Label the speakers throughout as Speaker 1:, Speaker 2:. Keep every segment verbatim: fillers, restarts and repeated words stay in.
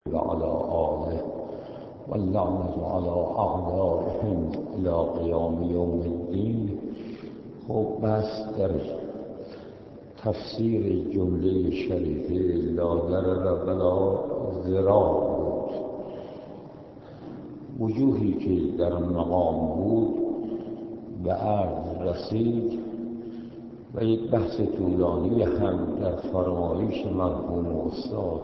Speaker 1: وعلى آله واللعنة على أعدائهم إلى قیام یوم الدین. خب بس در تفسیر جمله شریفه لا ضرر ولا ضرار بود. وجوهی که در مقام بود به عرض رسید و یک بحث طولانی هم در فرمایش مرحوم استاد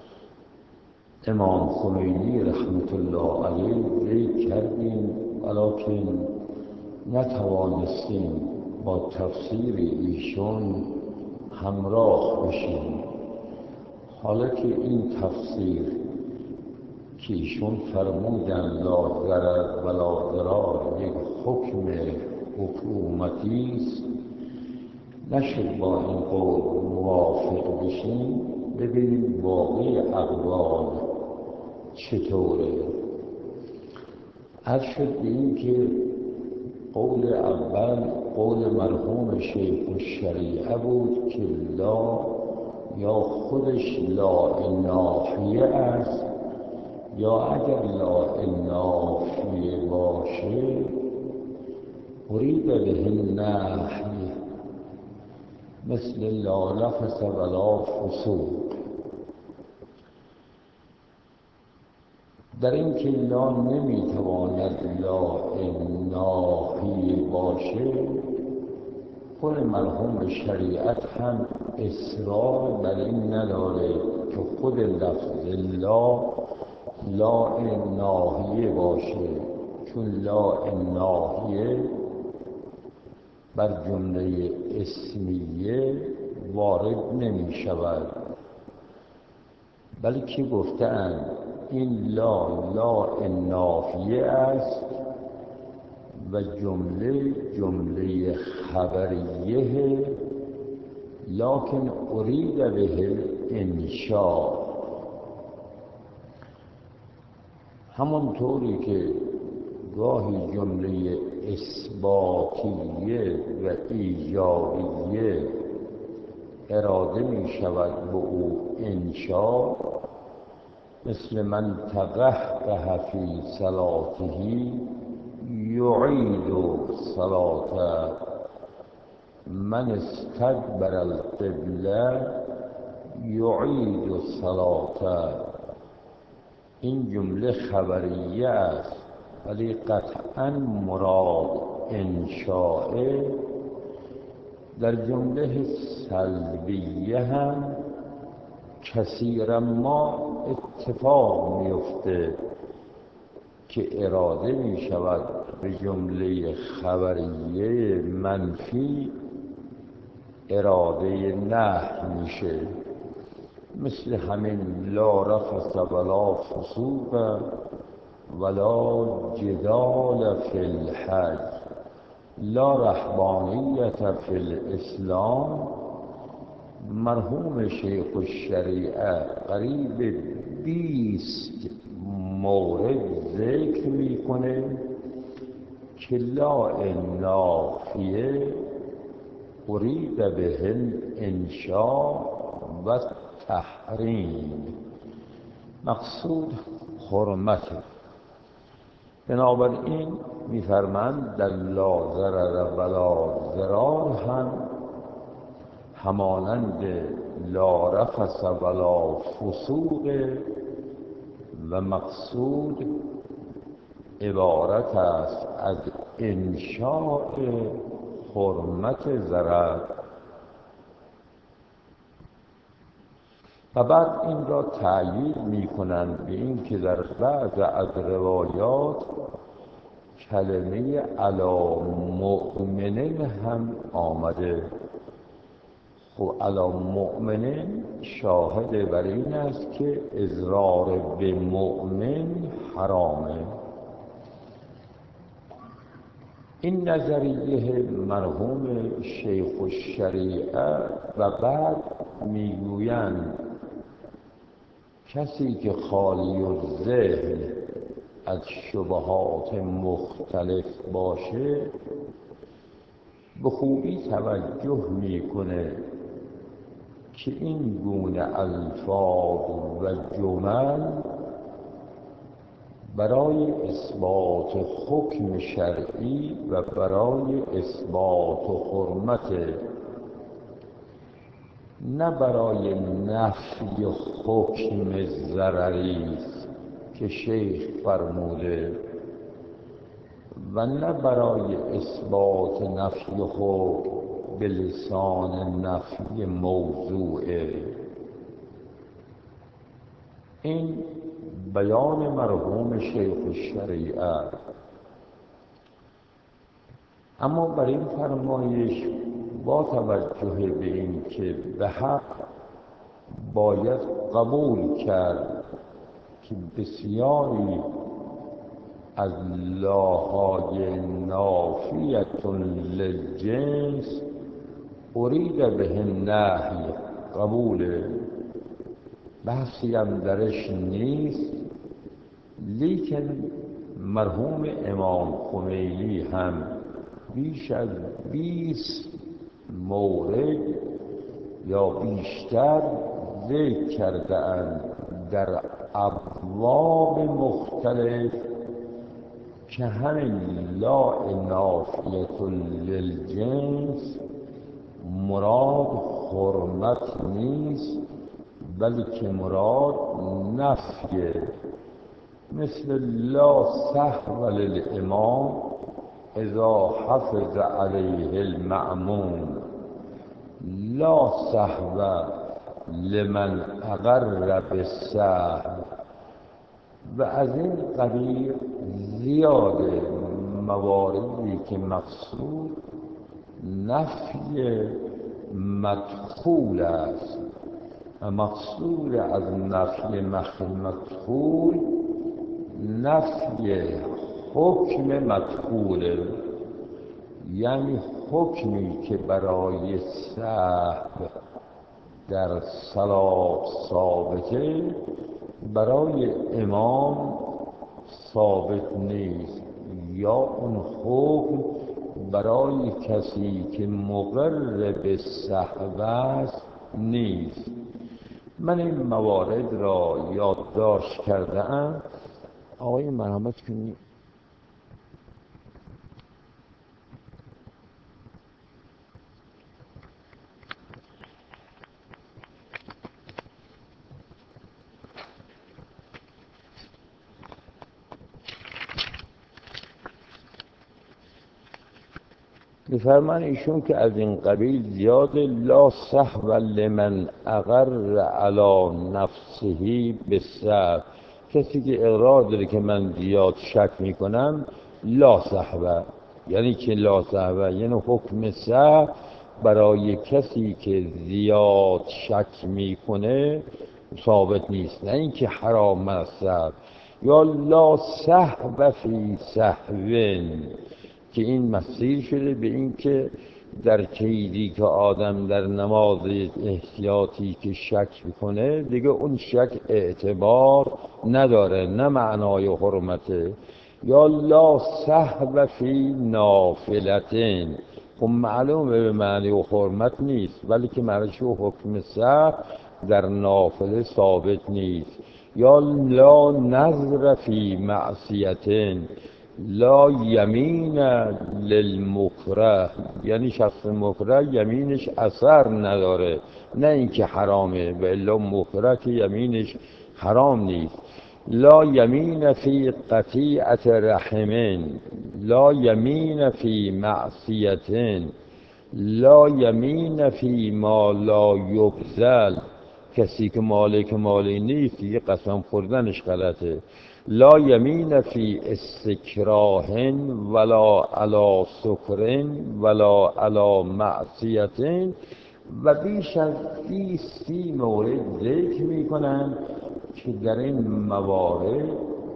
Speaker 1: امام خمینی رحمت الله علیه ذکر کردیم، ولیکن نتوانستیم با تفسیر ایشون همراه بشیم. حالا که این تفسیر که ایشون فرمودن لا ضرر ولا ضرار یک حکم حکومتی است، نشد با این قول موافق بشیم. ببینیم باقی اقوال چطوره. عرض شد به این که قول اول قول مرحوم شیخ الشریعه بود که لا یا خودش لا نافیه است، یا اگر لا نافیه باشه ارید به النهی مثل لا نفس ولا فسوق. در این که لا نمیتواند لا ناهی باشه، خود مرحوم شریعت هم اصرار بر این نداره که خود لفظ لا لا ناهیه باشه، چون لا ناهیه بر جمله اسمیه وارد نمی شود، بلکه گفتند این لا لا نافیه است و جمله جمله خبریه، لکن ارید به انشاء. همونطوری که گاهی جمله اثباتیه و ایجابیه اراده می شود به او انشاء، مثل من تقهقه فی صلاته یعید صلاته، من استدبر القبله یعید صلاته. این جمله خبریه است، ولی قطعا مراد انشاء. در جمله سلبیه هم کثیرا ما اتفاق میفته که اراده می شود به جمله خبریه منفی اراده نهی میشه، مثل همین لا رفث ولا فسوق ولا جدال فی الحج، لا رهبانیت فی الاسلام. مرحوم شیخ الشریعه قریب بیست مورد ذکر میکنه که لا نافیه ارید به انشاء و تحریم، مقصود حرمته. بنابراین میفرمند در لا ضرر ولا ضرار هم همانند لا رفث ولا فسوق و مقصود عبارت است از انشاء حرمت ضرر. و بعد این را تأیید می کنند به این که در بعض از روایات کلمه علی مؤمنین هم آمده. خب علی مؤمنین شاهد بر این است که اضرار به مؤمن حرامه. این نظریه مرحوم شیخ الشریعه و بعد میگویند کسی که خالی الذهن از شبهات مختلف باشه به خوبی توجه میکنه که این گونه الفاظ و جمل برای اثبات حکم شرعی و برای اثبات حرمت، نه برای نفی حکم ضرری است که شیخ فرموده و نه برای اثبات نفی حکم به لسان نفی موضوعه. این بیان مرحوم شیخ الشریعه. اما بر این فرمایش با توجه به این که به حق باید قبول کرد که بسیاری از لاهای نافیة للجنس ارید به نهی قبول، بحثی هم درش نیست، لیکن مرحوم امام خمینی هم بیش از بیست مورد یا بیشتر ذکر کرده اند در ابواب مختلف که همین لا نافیة للجنس مراد حرمت نیست بلکه مراد نفیه، مثل لا سهو للامام اذا حفظ علیه المأموم، لا سهو لمن اقر بالسهو. و از این قبیل زیاد مواردی که مقصود نفی مدخول است و مقصود از نفی مدخول نفی حکم مدخول، یعنی حکمی که برای سهو در صلاة ثابته برای امام ثابت نیست، یا اون حکم برای کسی که مقر به سهو است نیست. من این موارد را یادداشت کرده ام. آقای مرحمت کنید. می‌فرمان ایشون که از این قبیل زیاد لا سهو لمن اقر علی نفسه بالسهو، کسی که اقرار داره که من زیاد شک میکنم لا سهو، یعنی که لا سهو یعنی حکم سهو برای کسی که زیاد شک میکنه ثابت نیست، نه اینکه حرام است سهو. یا لا سهو فی سهو که این مسیر شده به این که در چیزی که آدم در نماز احتیاطی که شک میکنه دیگه اون شک اعتبار نداره، نه معنای حرمته. یا لا سهو فی نافلتین، خب معلومه به معنی و حرمت نیست ولی که معنیش و حکم سهو در نافله ثابت نیست. یا لا نظر فی معصیتین، لا یمین للمکره، یعنی شخص مکره یمینش اثر نداره، نه اینکه حرامه و الا مکره که یمینش حرام نیست. لا یمین فی قطیعت رحمین، لا یمین فی معصیتین، لا یمین فی ما لا یبذل، کسی که مالک مالی نیست یه قسم خوردنش غلطه. لا یمین فی استکراه ولا علی سکر ولا علی معصیت. و بیش از بیستی مورد ذکر می کنند که در این موارد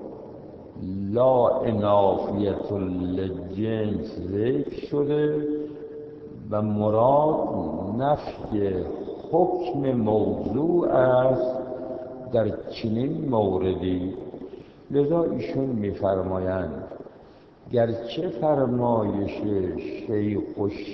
Speaker 1: لا نافیة للجنس ذکر شده و مراد نفی حکم موضوع است در چنین موردی. لذا ایشون می‌فرمایند گرچه فرمایش شیخ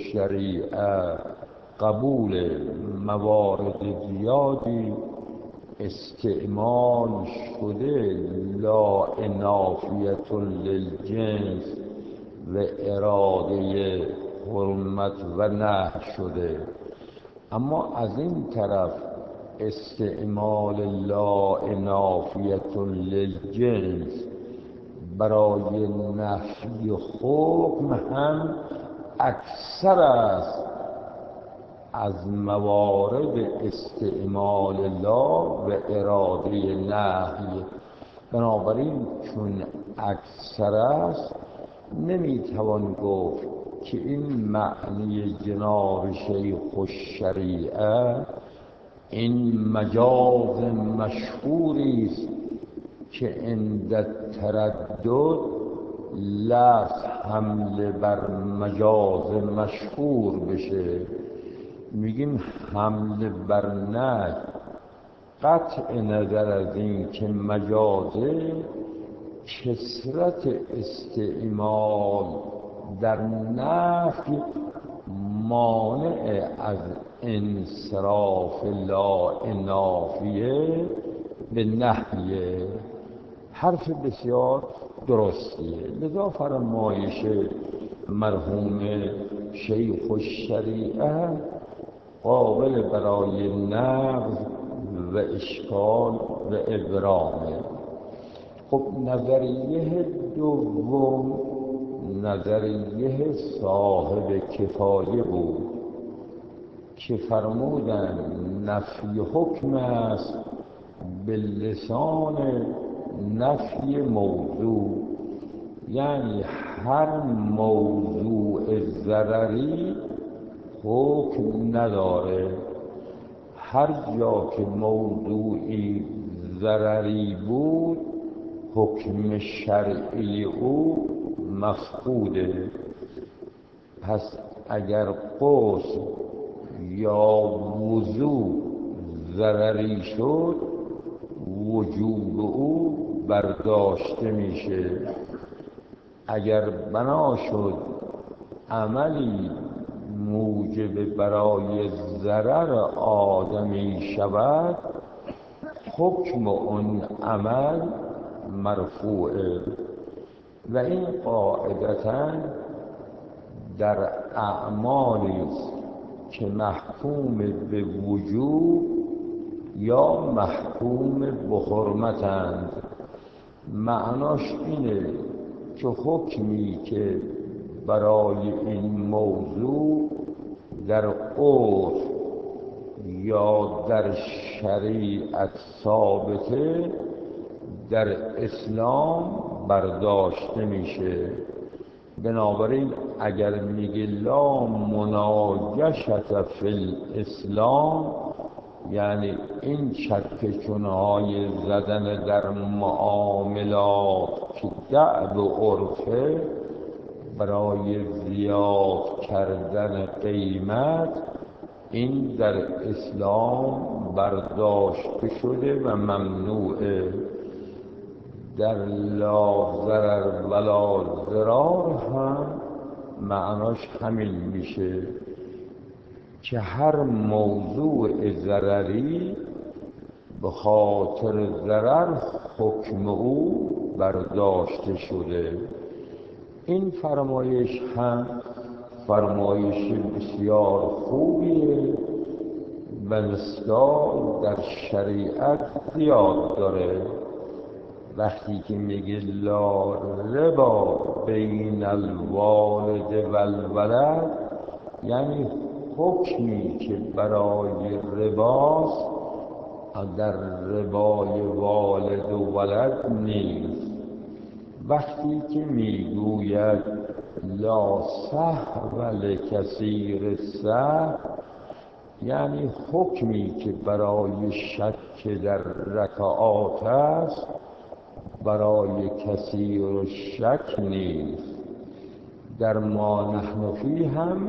Speaker 1: الشریعه قبول موارد زیادی استعمال شده لا نافیة للجنس و اراده حرمت و نهی شده. اما از این طرف استعمال لا نافیة للجنس برای نفی حکم هم اکثر است از موارد استعمال لا و اراده نهی. بنابراین چون اکثر است نمیتوان گفت که این معنی جناب شیخ الشریعه این مجاز مشهوری است که عند تردد لفظ حمله بر مجاز مشهور بشه. میگیم حمله بر نهی قطع نظر از این که مجازه کثرت استعمال در نفی مانع از انصراف لا نافیه به نهیه. حرف بسیار درستیه. لذا فرمایش مرحوم شیخ الشریعه قابل برای نقض و اشکال و ابرامه. خب نظریه دوم نظریه صاحب کفایه بود که فرمودن نفی حکم است به لسان نفی موضوع، یعنی هر موضوع ضرری حکم نداره. هر جا که موضوعی ضرری بود حکم شرعی او مفقوده. پس اگر غسل یا وضوء ضرری شد وجوب او برداشته میشه. اگر بنا شد عملی موجب برای ضرر آدمی شود حکم اون عمل مرفوعه. و این قاعدتاً در اعمالی است که محکوم به وجوب یا محکوم به حرمتند. معناش اینه که حکمی که برای این موضوع در عرف یا در شریعت ثابته در اسلام برداشته میشه. بنابراین اگر میگه لا مناجشت فی الاسلام، یعنی این چکشونهای زدن در معاملات که دعو عرفه برای زیاد کردن قیمت، این در اسلام برداشته شده و ممنوعه. در لا ضرر ولا ضرار هم معناش همین میشه که هر موضوع ضرری به خاطر ضرر حکم او برداشته شده. این فرمایش هم فرمایش بسیار خوبیه و مصداق در شریعت زیاد داره. وقتی که میگه لا ربا بین الوالد و الولد، یعنی حکمی که برای رباست در ربای والد و ولد نیست. وقتی که میگوید لا سهو لکثیر السهو، یعنی حکمی که برای شک در رکعات است برای کثیر الشک نیست. در ما نحن فی هم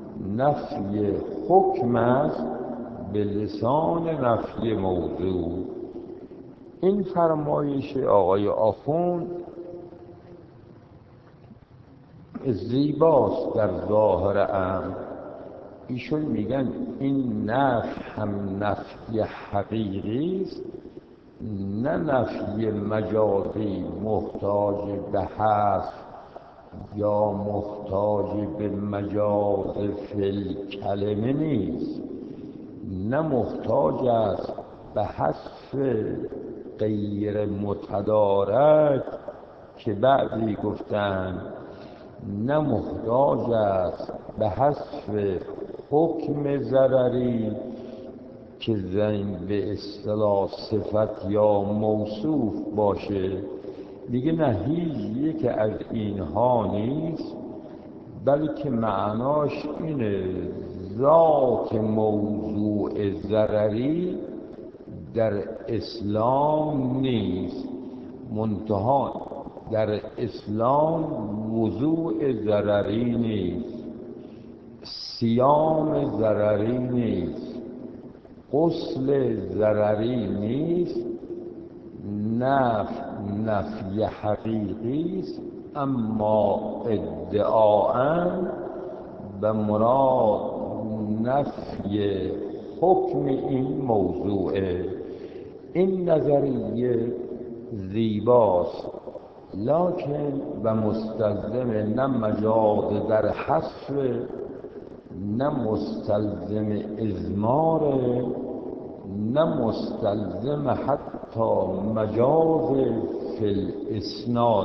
Speaker 1: نفی حکم است به لسان نفی موضوع. این فرمایش آقای آخوند زیباست در ظاهر امر، ایشون میگن این نفی هم نفی حقیقی است، نه نفی مجازی محتاج به حذف یا محتاج به مجاز فی الکلمه نیست، نه محتاج است به حذف غیر متدارک که بعضی گفتند، نه محتاج است به حذف حکم ضرری که زن به اصطلاح صفت یا موصوف باشه. دیگه نه هیچ یک از اینها نیست، بلکه معناش اینه ذات موضوع ضرری در اسلام نیست، منتها در اسلام وضوع ضرری نیست، صیام ضرری نیست، غسل ضرری نیست، نفی نفی حقیقی است، اما ادعاءً به مراد نفی حکم این موضوعه. این نظریه زیباست، لکن و مستلزم نه مجاز در حذف، نه مستلزم اضمار، نه مستلزم حتی مجاز فی الاسناد.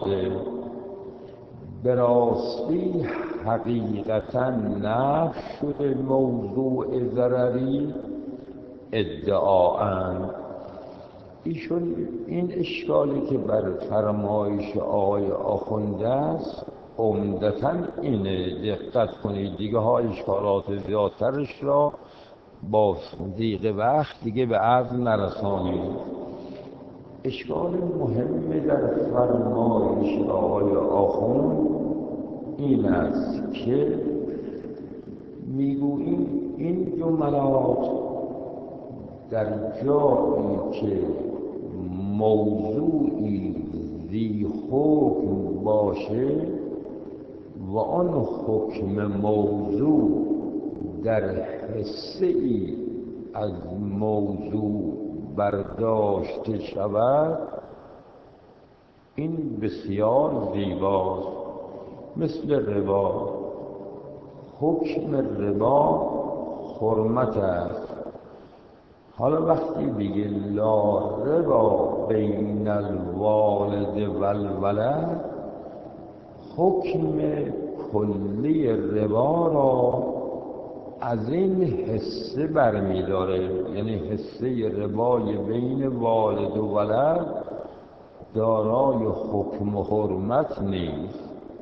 Speaker 1: به راستی حقیقتا نفی شده موضوع ضرری ادعاءً. ایشون این اشکالی که بر فرمایش آقای آخونده است عمدتاً اینه، دقت کنید دیگه ها اشکالات زیادترش را با ضیق وقت دیگه به عرض نرسانید. اشکال مهمی در فرمایش آقای آخوند این است که میگوییم این جملات در جایی که موضوعی ذی حکم باشه و آن حکم موضوع در حصه ای از موضوع برداشته شود، این بسیار زیباست. مثل ربا، حکم ربا حرمت است. حالا وقتی بگه لا ربا بین الوالد و الولد، حکم کلی ربا را از این حصه برمی‌داره، یعنی حصه ربای بین والد و ولد دارای حکم و حرمت نیست،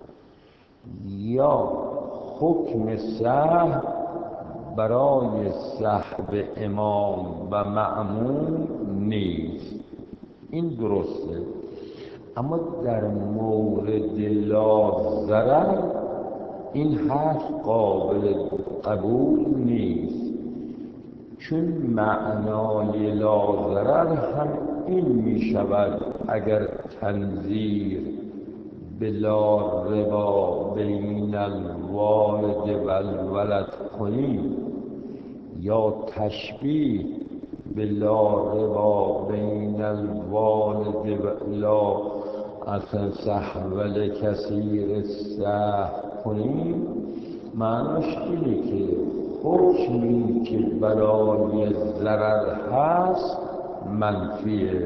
Speaker 1: یا حکم سهو برای سهو امام و مأموم نیست. این درسته، اما در مورد لا ضرر این حرف قابل قبول نیست، چون معنای لا ضرر هم این می شود اگر تنظیر به لا ربا بین الوالد و الولد کنیم، یا تشبیه به لا ربا بین الوالد و لا اصلا سهول کثیر سهو کنیم، معناش اینه که حکمی که برای ضرر هست منفیه.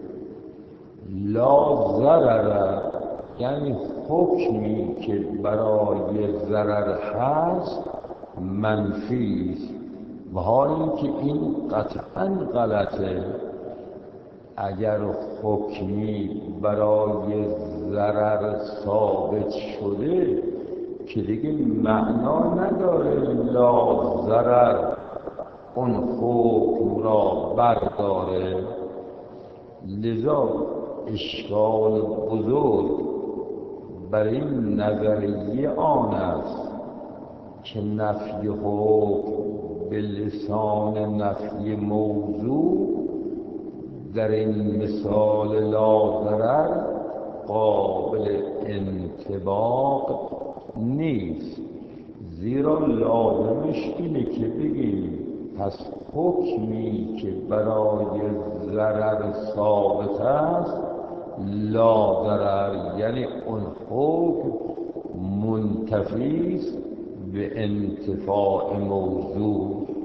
Speaker 1: لا ضرر یعنی حکمی که برای ضرر هست منفی است، و حال اینکه این قطعاً غلطه. اگر حکمی برای ضرر ثابت شده که دیگه معنا نداره لا ضرر اون حکم را برداره. لذا اشکال بزرگ بر این نظریه آن است که نفی حکم به لسان نفی موضوع در این مثال لا ضرر قابل انطباق نیست، زیرا لازمش اینه که بگیم پس حکمی که برای ضرر ثابت است لا ضرر، یعنی اون حکم منتفی است به انتفاع موضوع،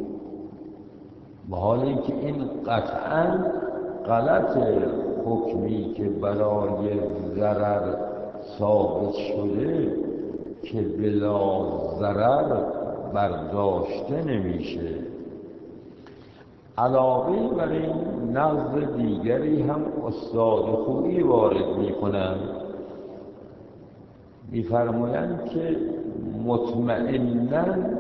Speaker 1: به حال اینکه این قطعا غلط. حکمی که برای ضرر ثابت شده که بلا ضرر برداشته نمیشه. علاوه بر این نقض دیگری هم استاد خویی وارد میکنند، میفرمایند که مطمئنا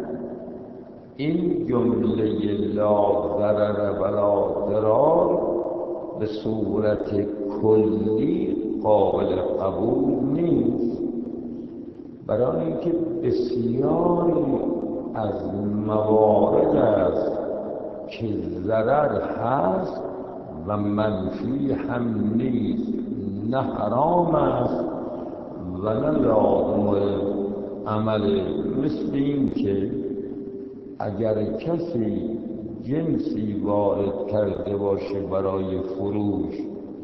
Speaker 1: این جمله لا ضرر ولا ضرار به صورت کلی قابل قبول نیست، برای اینکه بسیاری از موارد است که ضرر هست و منفی هم نیست، نه حرام است و نه لازم عمل. مثل این که اگر کسی جنسی وارد کرده باشه برای فروش،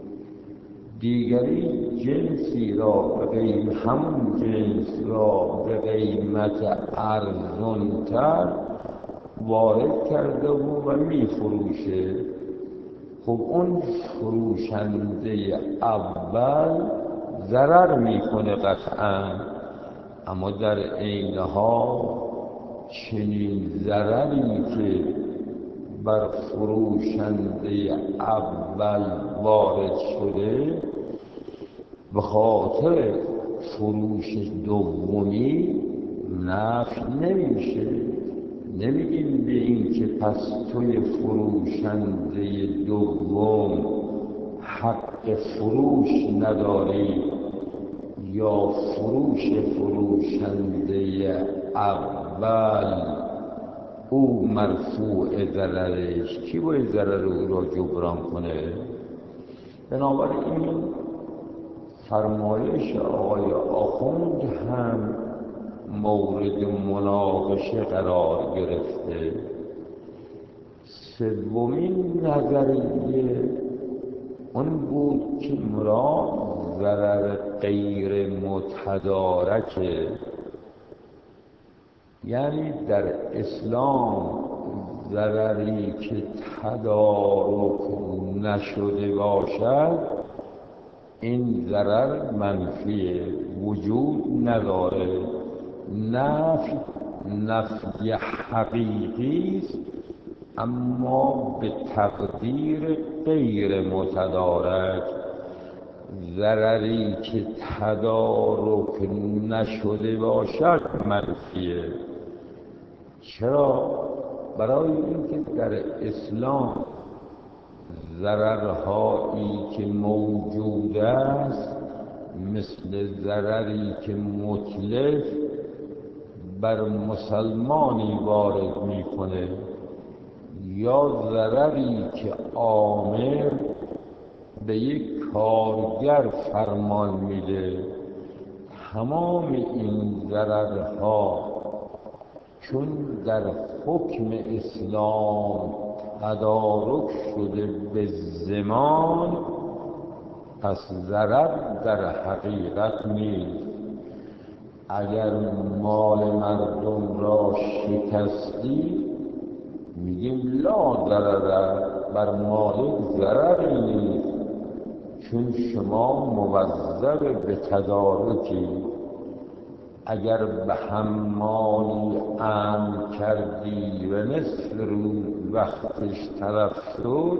Speaker 1: دیگری جنسی را به قیمت همون جنس را به قیمت ارزان‌تر وارد کرده و, و می فروشه، خب اون فروشنده اول ضرر میکنه قطعا، اما در عین حال چنین ضرری که بر فروشنده اول وارد شده به خاطر فروش دومی نفی نمیشه. نمیگیم به این که پس توی فروشنده دوم حق فروش نداری یا فروش فروشنده اول او مرفوع ضررش، کی باید ضرر او را جبران کنه؟ بنابراین فرمایش آقای آخوند هم مورد مناقشه قرار گرفته. سومین نظریه اون بود که مراد ضرر غیر متدارکه، یعنی در اسلام ضرری که تدارک نشده باشد این ضرر منفی وجود نداره. نفی نفی حقیقی است اما به تقدیر غیر متدارک. ضرری که تدارک نشده باشد منفیه. چرا؟ برای اینکه در اسلام ضررهایی که موجود است مثل ضرری که متلف بر مسلمانی وارد میکنه یا ضرری که آمر به یک کارگر فرمان میده، تمام این ضررها چون در حکم اسلام تدارک شده به زمان، پس ضرر در حقیقت نیست. اگر مال مردم را شکستی میگیم لا ضرر، بر مالک ضرری نیست چون شما موظف به تدارکی. اگر به حمالی امر کردی و نصف روز وقتش تلف شد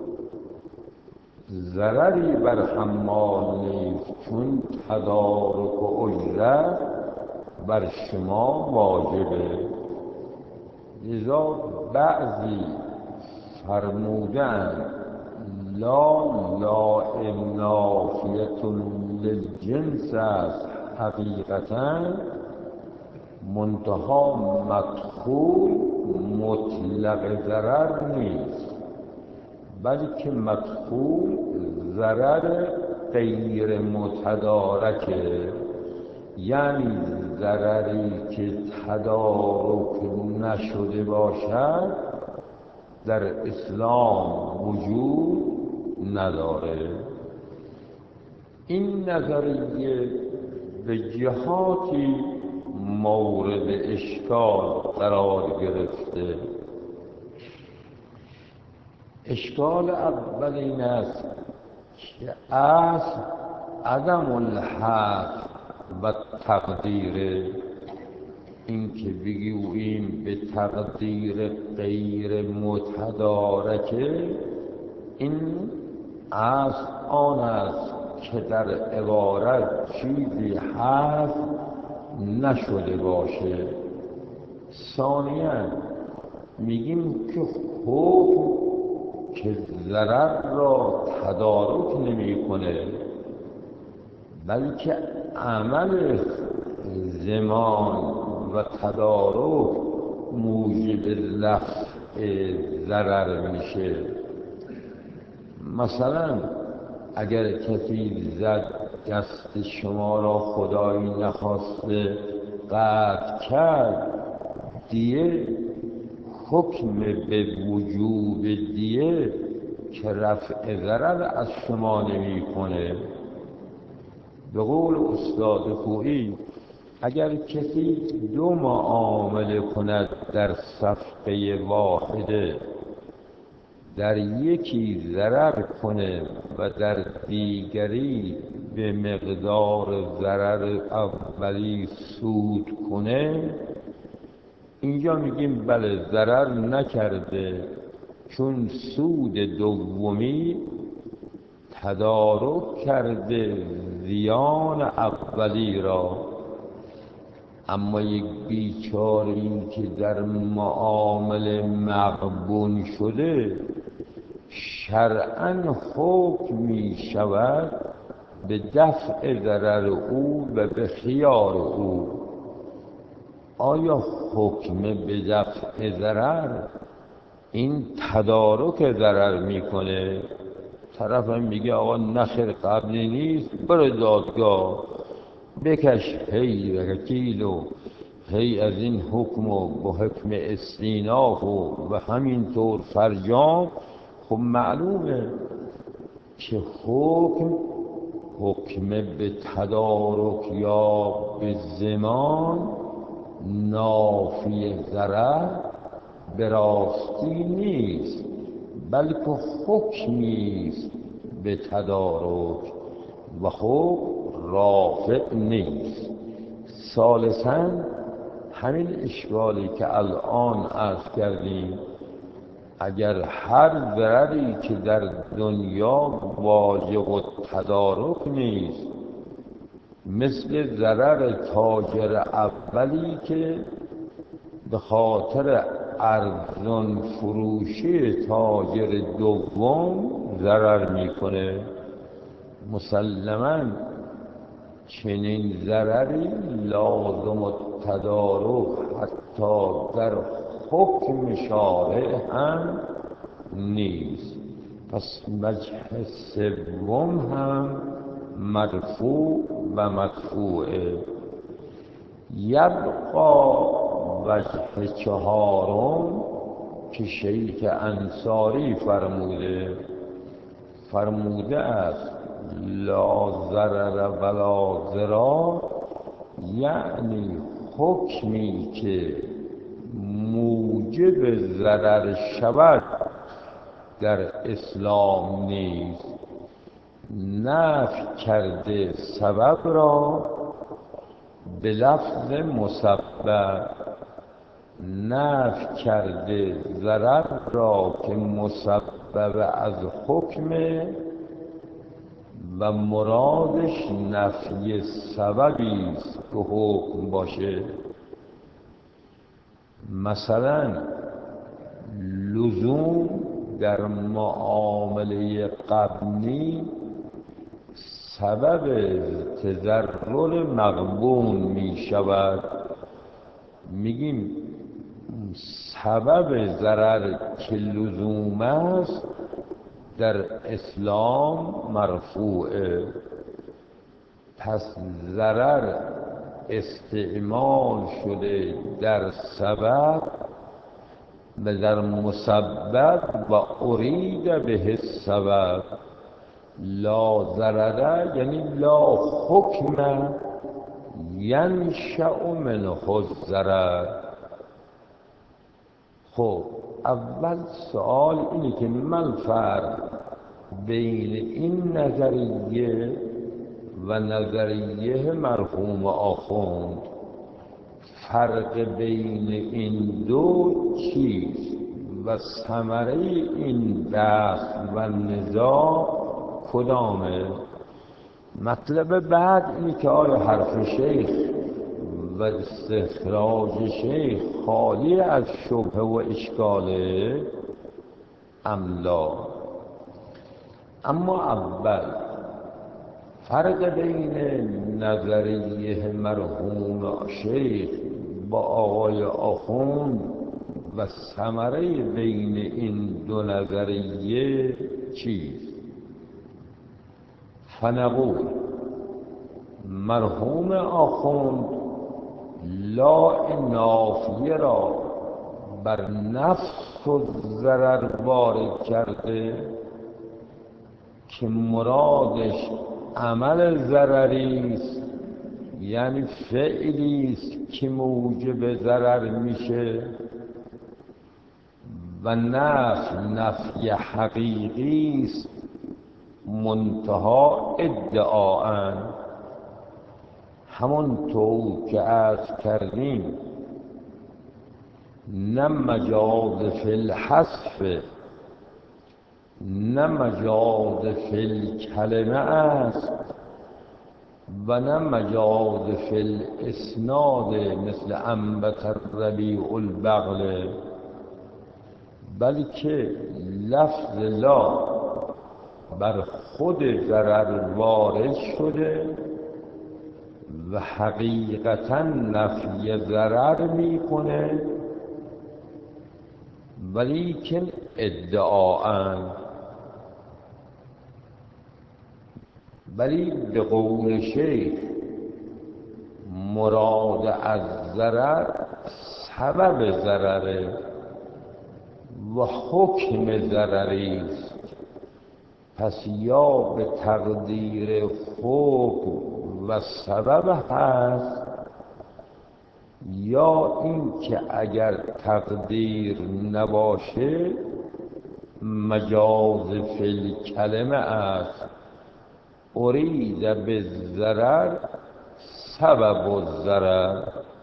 Speaker 1: ضرری بر حمال نیست چون تدارک و اجرت بر شما واجبه. لذا بعضی فرمودن لا لائم نافیة للجنس است حقیقتا، منتها مدخول مطلق ضرر نیست، بلکه مدخول ضرر غیر متدارکه. یعنی ضرری که تدارک نشده باشد در اسلام وجود نداره. این نظریه به جهاتی مورد اشکال قرار گرفته. اشکال اول این است که اصل عدم الحق و تقدیر، این که بگوییم به تقدیر غیر متدارکه، این اصل آن است که در عبارت چیزی هست نشده باشه. ثانیاً میگیم که حکم که ضرر را تدارک نمی کنه، بلکه عمل زمان و تدارک موجب رفع ضرر میشه. مثلا اگر کسی زد دست شما را خدایی نخواسته قطع کرد، دیه حکم به وجوب دیه که رفع ضرر از شما نمی کنه. به قول استاد خویی اگر کسی دو معامله کند در صفقه واحده، در یکی ضرر کنه و در دیگری به مقدار ضرر اولی سود کنه، اینجا میگیم بله ضرر نکرده، چون سود دومی تدارک کرده زیان اولی را. اما یک بیچاره‌ای که در معامله مغبون شده، شرعاً حکم می شود به دفع ضرر او و به خیار او. آیا حکم به دفع ضرر این تدارک ضرر میکنه؟ طرف هم میگه آقا نخیر قبلی نیست، برو دادگاه بکش هی وکیل و هی از این حکم و با حکم استیناف و, و همینطور فرجام. خب معلومه که حکم حکم به تدارک یا به زمان نافی ضرر به راستی نیست، بلکه حکمی است به تدارک و حکم رافع نیست. ثالثاً همین اشکالی که الان عرض کردیم، اگر هر ضرری که در دنیا واجب و تدارک نیست، مثل ضرر تاجر اولی که به خاطر ارزان فروشی تاجر دوم ضرر میکنه، مسلماً چنین ضرری لازم و تدارک حتی در حکم شارع هم نیست. پس وجه سوم هم مرفوع و مدفوعه. یبقا وجه چهارم که شیخ انصاری فرموده فرموده است لا ضرر ولا ضرار، یعنی حکمی که موجب ضرر شود در اسلام نیست، نفی کرده سبب را به لفظ مسبب، نفی کرده ضرر را که مسبب از حکمه و مرادش نفی سببی است که حکم باشه. مثلا لزوم در معامله قبلی سبب تضرر مغبون می شود. میگیم سبب ضرر که لزوم است در اسلام مرفوعه. پس ضرر استعمال شده در سبب و در مسبب و ارید به سبب. لا ضرر یعنی لا حکم ینشأ منه الضرر. خب اول سوال اینه که من فرق بین این نظریه و نظریه مرحوم آخوند، فرق بین این دو چیست و ثمره این بحث و نزاع کدامه؟ مطلب بعد اینه که آیا حرف شیخ و استخراج شیخ خالی از شبهه و اشکاله ام لا؟ اما اول فرق بین نظریه مرحوم شیخ با آقای آخوند و ثمره بین این دو نظریه چیست؟ فنقول مرحوم آخوند لا نافیه را بر نفس و ضرر وارد کرده که مرادش عمل ضرری است، یعنی فعلی است که موجب ضرر میشه، و نفی نفی حقیقی است منتها ادعاءً. همونطور که عرض کردیم نه مجاز فی الحذف نه مجاز فی الکلمه است و نه مجاز فی الاسناد مثل انبت الربیع البقل، بلکه لفظ لا بر خود ضرر وارد شده و حقیقتا نفی ضرر میکنه، ولیکن ادعاءً. ولی به قول شیخ مراد از ضرر سبب ضرره و حکم ضرری است. پس یا به تقدیر حکم و سبب هست، یا این که اگر تقدیر نباشه مجاز فی الکلمه است، ارید به ضرر سبب الضرر.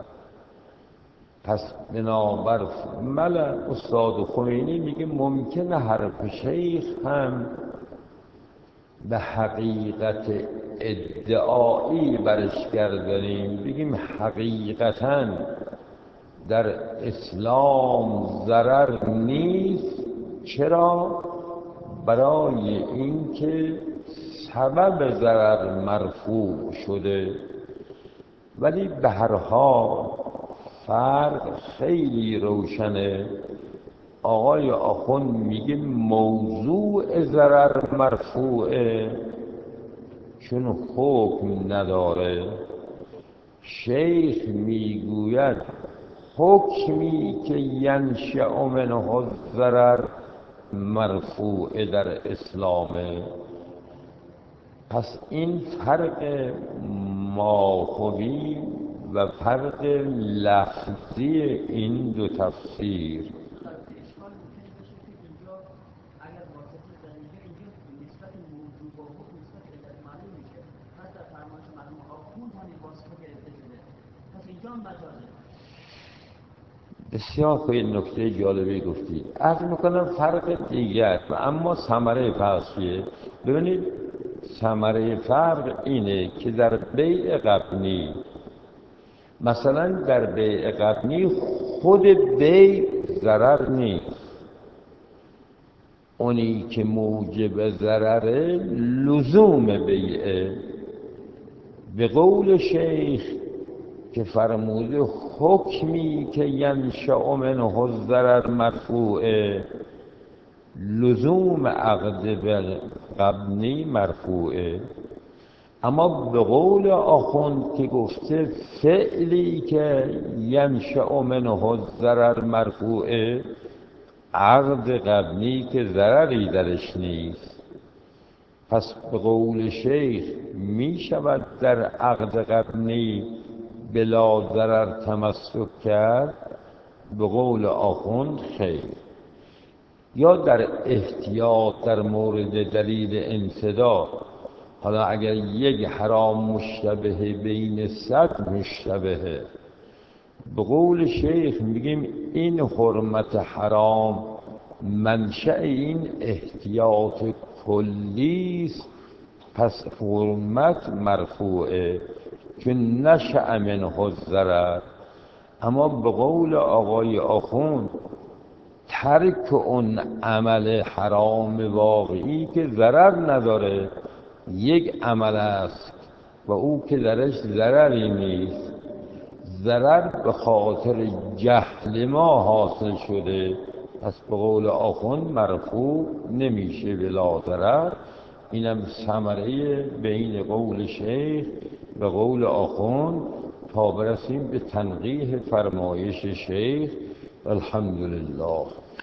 Speaker 1: پس بنابر مل استاد خمینی میگه ممکنه حرف شیخ هم به حقیقت ادعایی برش گردانیم، بگیم حقیقتاً در اسلام ضرر نیست. چرا؟ برای اینکه سبب ضرر مرفوع شده. ولی به هر حال فرق خیلی روشنه. آقای آخوند میگه موضوع ضرر مرفوعه چون حکم نداره. شیخ میگوید حکمی که ینشأ منه الضرر مرفوع در اسلامه. پس این فرق ماهوی و فرق لفظی این دو تفسیر. بسیار خیلی نکته جالبی گفتید. عرض میکنم فرق دیگر و اما ثمره فرق چیه؟ ببینید ثمره فرق اینه که در بیع غبنی، مثلا در بیع غبنی خود بیع ضرر نیست، اونی که موجب ضرره لزوم بیعه. به قول شیخ که فرموده حکمی که ینشأ منه الضرر مرفوعه، لزوم عقد غبنی مرفوعه. اما به قول آخوند که گفته فعلی که ینشأ منه الضرر مرفوعه، عقد قبلی که ضرری درش نیست، پس به قول شیخ می شود در عقد قبلی بلا ضرر تمسک کرد؟ به قول آخوند خیر. یا در احتیاط در مورد دلیل انصداد، حالا اگر یک حرام مشتبه بین صد مشتبهه، به قول شیخ میگیم این حرمت حرام منشأ این احتیاط کلیست، پس حرمت مرفوعه که نشأ منه الضرر. اما به قول آقای آخوند ترک اون عمل حرام واقعی که ضرر نداره یک عمل است و او که درش ضرری نیست، ضرر به خاطر جهل ما حاصل شده، پس به قول آخوند مرفوع نمیشه بلا ضرر. اینم ثمره بین قول شیخ و قول آخوند تا برسیم به تنقیح فرمایش شیخ. الحمدلله.